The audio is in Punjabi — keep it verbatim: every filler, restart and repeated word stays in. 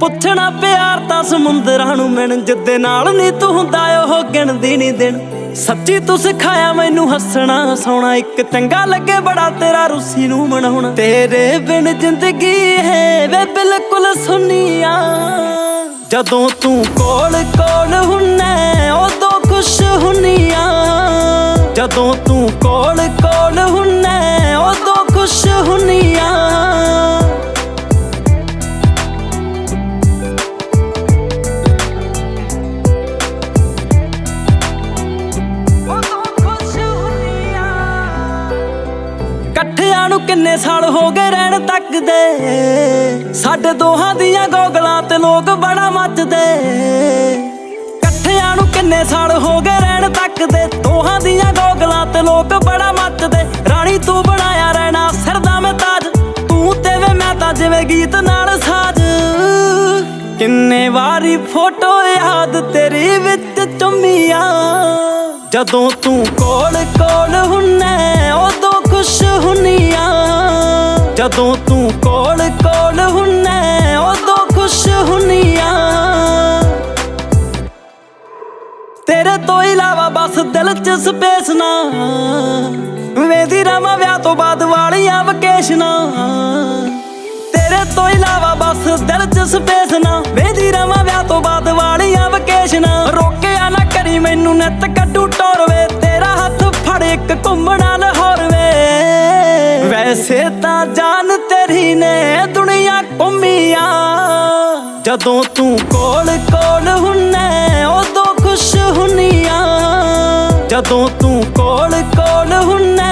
ਪੁੱਛਣਾ ਪਿਆਰ ਤਾਂ ਸਮੁੰਦਰਾਂ ਨੂੰ ਮਿਣ ਜਿੱਦੇ ਨਾਲ ਨੀ ਤੂੰ ਹੁੰਦਾ ਉਹ ਗਿਣਦੀ ਨੀ ਦਿਨ। ਸੱਚੀ ਤੂੰ ਸਿਖਾਇਆ ਮੈਨੂੰ ਹੱਸਣਾ ਹਸਾਉਣਾ, ਇੱਕ ਚੰਗਾ ਲੱਗੇ ਬੜਾ ਤੇਰਾ ਰੁੱਸੀ ਨੂੰ ਮਨਾਉਣਾ। ਤੇਰੇ ਬਿਨ ਜ਼ਿੰਦਗੀ ਹੈ ਵੇ ਬਿਲਕੁਲ ਸੁੰਨੀਆਂ, ਜਦੋਂ ਤੂੰ ਕੋਲ ਕੋਲ ਹੁੰਨਾ ਉਦੋਂ ਖੁਸ਼ ਹੁੰਨੀਆਂ। ਜਦੋਂ ਤੂੰ ਕੋਲ ਕੋਲ ਹੁੰਨਾ ਉਦੋਂ ਖੁਸ਼ ਹੁੰਨੀਆਂ। ਇਕੱਠਿਆਂ ਨੂੰ ਕਿੰਨੇ ਸਾਲ ਹੋ ਗਏ ਰਹਿਣ ਤੱਕਦੇ, ਸਾਡੇ ਦੋਹਾਂ ਦੀਆਂ ਗੋਗਲਾਂ ਤੇ ਲੋਕ ਬੜਾ ਮੱਚਦੇ। ਇਕੱਠਿਆਂ ਨੂੰ ਕਿੰਨੇ ਸਾਲ ਹੋ ਗਏ ਰਹਿਣ ਤੱਕਦੇ, ਦੋਹਾਂ ਦੀਆਂ ਗੋਗਲਾਂ ਤੇ ਲੋਕ ਬੜਾ ਮੱਚਦੇ। ਰਾਣੀ ਤੂੰ ਬਣਾਇਆ ਰਹਿਣਾ ਸਿਰ ਦਾ ਮੈਂ ਤਾਜ, ਤੂੰ ਤੇ ਵੇ ਮੈਂ ਤਾਂ ਜਿਵੇਂ ਗੀਤ ਨਾਲ ਸਾਜ। ਕਿੰਨੇ ਵਾਰੀ ਫੋਟੋ ਯਾਦ ਤੇਰੀ ਵਿੱਚ ਚੁੰਮੀਆਂ, ਜਦੋਂ ਤੂੰ ਕੋਲ ਕੋਲ ਹੁੰਨਾ ਉਦੋਂ ਖੁਸ਼ ਹੁੰਨੀਆਂ। ਜਦੋਂ ਤੂੰ ਕੋਲ ਕੋਲ ਹੁੰਨਾ ਉਦੋਂ ਖੁਸ਼ ਹੁੰਨੀਆਂ। ਤੇਰੇ ਤੋਂ ਇਲਾਵਾ ਬਸ ਦਿਲ 'ਚ ਸਪੇਸ ਨਾ, ਵੇਂਦੀ ਰਵਾਂ ਵਿਆਹ ਤੋਂ ਬਾਅਦ ਵਾਲੀਆਂ ਵਕੇਸ਼ਨਾਂ। ਤੇਰੇ ਤੋਂ ਇਲਾਵਾ ਬਸ ਦਿਲ 'ਚ ਸਪੇਸ ਨਾ, ਵੇਂਦੀ ਰਵਾਂ ਵਿਆਹ ਤੋਂ ਬਾਅਦ ਵਾਲੀਆਂ ਵਕੇਸ਼ਨਾਂ। ਰੋਕਿਆ ਨਾ ਕਰੀ ਮੈਨੂੰ ਨਿੱਤ ਕੱਢੂ ਟੋਰ ਵੇ, ਤੇਰਾ ਹੱਥ ਫੜ ਇੱਕ ਘੁੰਮਣਾ ਲਾਹੌਰ ਵੇ। ਵੈਸੇ ਤਾਂ ਜਾਨ ਤੇਰੀ ਨੇ ਦੁਨੀਆ ਘੁੰਮੀਆਂ, ਜਦੋਂ ਤੂੰ ਕੋਲ ਕੋਲ ਹੁੰਨਾ ਉਦੋਂ ਖੁਸ਼ ਹੁੰਨੀਆਂ। ਜਦੋਂ ਤੂੰ ਕੋਲ ਕੋਲ ਹੁੰਨਾ